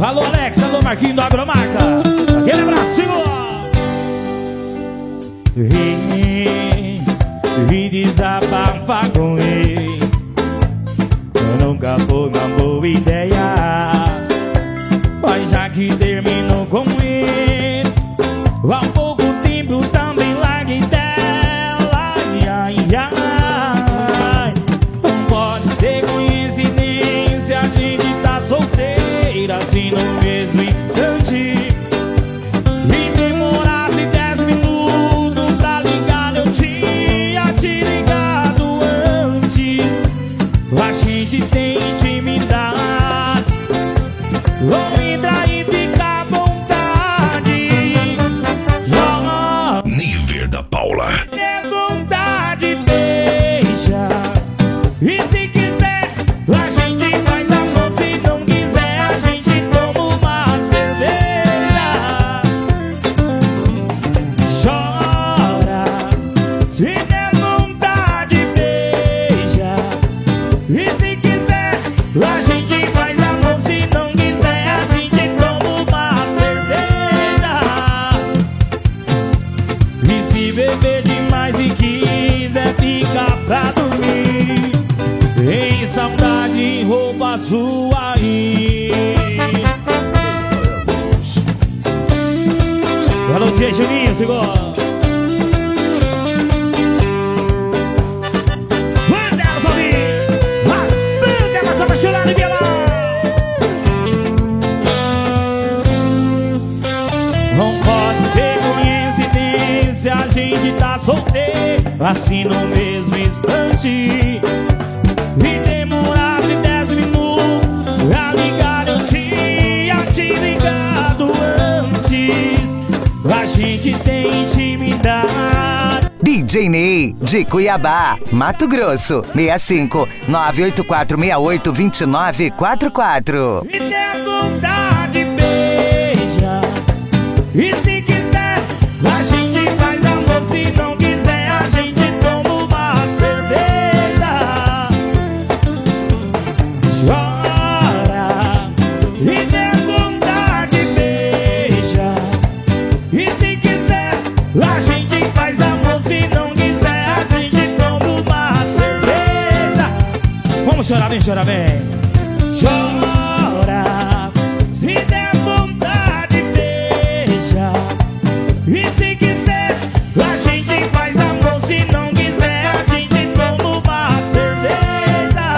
Alô Alex, alô Marquinhos do Agromarca. Aquele abraço, e desabafa com eles. Nunca foi uma boa ideia, mas já que terminou com ele, há pouco tempo também larguei dela. Ai, ai, ai. Não pode ser coincidência, a gente tá solteira assim no mesmo instante. E demorasse 10 minutos pra ligar, eu tinha te ligado antes. A gente tem intimidade, vou entrar e ficar à vontade. Nível da Paula. É vontade, beija. E se quiser, a gente faz amor. Se não quiser, a gente toma uma cerveja. Chora. Se der vontade, beija. E se quiser, a gente faz amor. Se não quiser, a gente toma uma cerveja. E se beber demais e quiser ficar pra dormir, em saudade rouba sua aí. Alô, tia Juninho, segura. Não pode ser coincidência, a gente tá solteiro assim no mesmo instante. E demorasse 10 minutos pra ligar, eu tinha te ligado antes. A gente tem intimidade. DJ Ney, de Cuiabá, Mato Grosso, 65 98468 2944. E der vontade, beija. E se quiser, a gente faz amor. Se não quiser, a gente toma uma cerveja. Chora. Se der vontade, beija. E se quiser, a gente faz amor. Se não quiser, a gente toma uma cerveja. Vamos chorar bem, chorar bem. Chora. Se der vontade, beija. E se quiser, a gente faz amor. Se não quiser, a gente toma uma cerveja.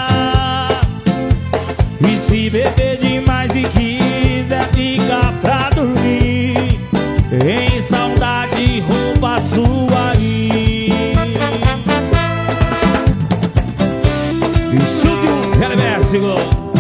E se beber demais e quiser ficar pra dormir, em saudade rouba a sua aí. Estúdio LBS, segura.